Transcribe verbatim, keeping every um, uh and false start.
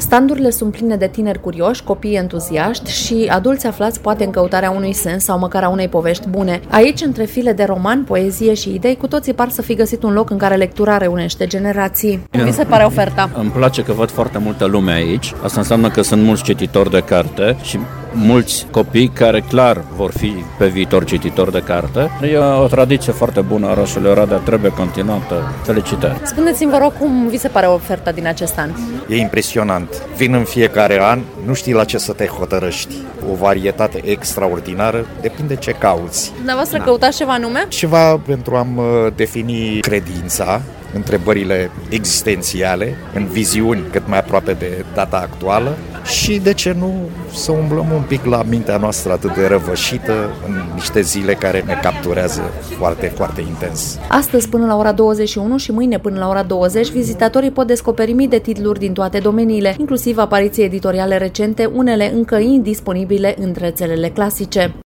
Standurile sunt pline de tineri curioși, copii entuziaști și adulți aflați poate în căutarea unui sens sau măcar a unei povești bune. Aici, între file de roman, poezie și idei, cu toții par să fi găsit un loc în care lectura reunește generații. Cum vi se pare oferta? Îmi place că văd foarte multă lume aici. Asta înseamnă că sunt mulți cititori de carte și mulți copii care clar vor fi pe viitor cititori de carte. E o tradiție foarte bună a orașului Oradea, trebuie continuată. Felicitări! Spuneți-mi, vă rog, cum vi se pare oferta din acest an? E impresionant. Vin în fiecare an, nu știi la ce să te hotărăști. O varietate extraordinară, depinde ce cauți. Dumneavoastră da. Căutați ceva anume? Ceva pentru a-mi defini credința, întrebările existențiale, în viziuni cât mai aproape de data actuală și, de ce nu, să umblăm un pic la mintea noastră atât de răvășită în niște zile care ne capturează foarte, foarte intens. Astăzi până la ora douăzeci și unu și mâine până la ora douăzeci, vizitatorii pot descoperi mii de titluri din toate domeniile, inclusiv apariții editoriale recente, unele încă indisponibile în rețelele clasice.